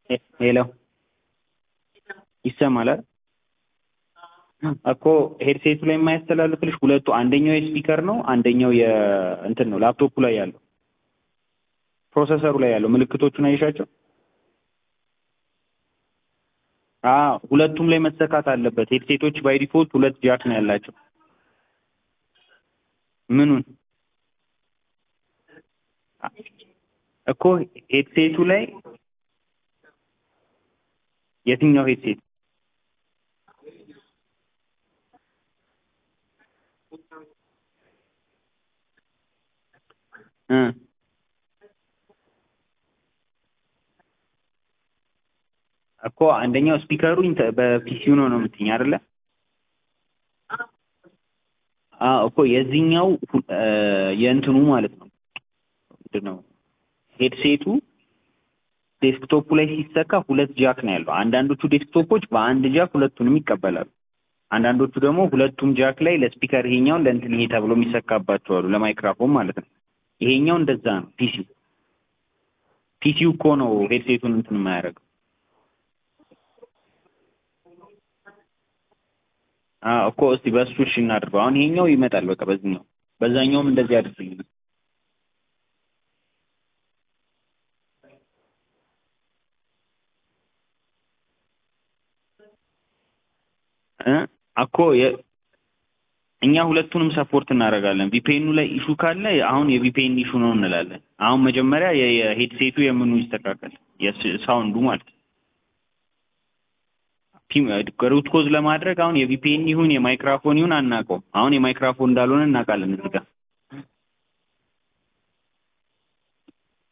ሄሎ ይሰማል እኮ ሄድሴቱ ላይ የማያስተላልፍልሽ ሁለቱ አንደኛው የስፒከር ነው አንደኛው የእንትን ነው ላፕቶፑ ላይ ያለው ፕሮሰሰሩ ላይ ያለው ምልክቶቹን አይሻቸው ሁለቱም ላይ መሰካት አለበት ሄድሴቶች ባይ ዲፎልት ሁለት ጃክ ነው ያላቸው ምኑን እኮ ሄድሴቱ ላይ የትኛው ሄድሴት እኮ አንደኛው ስፒከሩ በፒሲው ነው የምትይኝ አይደለ እኮ የዚህኛው የእንትኑ ማለት ነው ምንድነው ሄድሴቱ ዴስክቶፑ ላይ ሲሰካ ሁለት ጃክ ነው ያለው አንዳንዶቹ ዴስክቶፖች በአንድ ጃክ ሁለቱንም ይቀበላሉ አንዳንዶቹ ደግሞ ሁለቱም ጃክ ላይ ለስፒከር ይሄኛው ለእንትን ይሄ ተብሎ የሚሰካባቸው አሉ ለማይክሮፎን ማለት ነው ይሄኛው እንደዛ ነው ፒሲው እኮ ነው ሄድሴቱን እንትን የማያደርገው እኮ እስቲ በሱ እሺ እናድርገው አሁን ይሄኛው ይመጣል በቃ በዛኛውም እንደዚህ አድርግልኝ እኮ እኛ ሁለቱንም ሰፖርት እናደርጋለን ቪፒኤኑ ላይ ኢሹ ካለ አሁን የቪፒኤን ኢሹ ነው እንላለን አሁን መጀመሪያ የሄድሴቱ የምኑ ይስተካከል የሳውንዱ ማለት ሩት ኮዝ ለማድረግ አሁን የቪፒኤን ይሁን የማይክሮፎን ይሁን አናውቀውም አሁን የማይክሮፎን እንዳልሆነ እናውቃለን እዚህ ጋር